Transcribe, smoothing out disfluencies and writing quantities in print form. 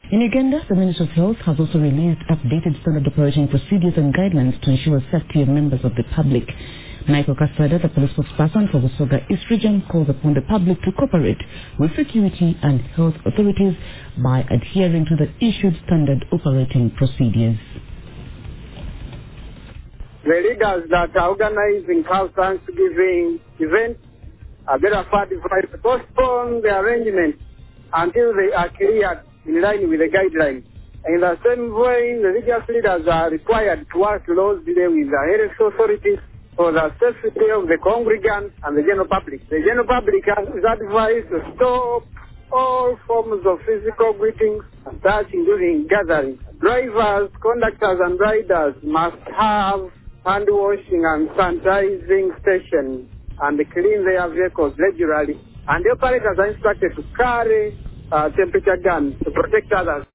In Uganda, the Ministry of Health has also released updated standard operating procedures and guidelines to ensure safety of members of the public. Michael Kasada, the police spokesperson for Busoga East Region, calls upon the public to cooperate with security and health authorities by adhering to the issued standard operating procedures. The leaders that are organizing house Thanksgiving events are therefore advised to postpone the arrangement until they are cleared in line with the guidelines. In the same way, the religious leaders are required to work closely with the health authorities for the safety of the congregants and the general public. The general public is advised to stop all forms of physical greetings and touching during gatherings. Drivers, conductors and riders must have hand washing and sanitizing stations and clean their vehicles regularly. And the operators are instructed to carry temperature guns to protect others.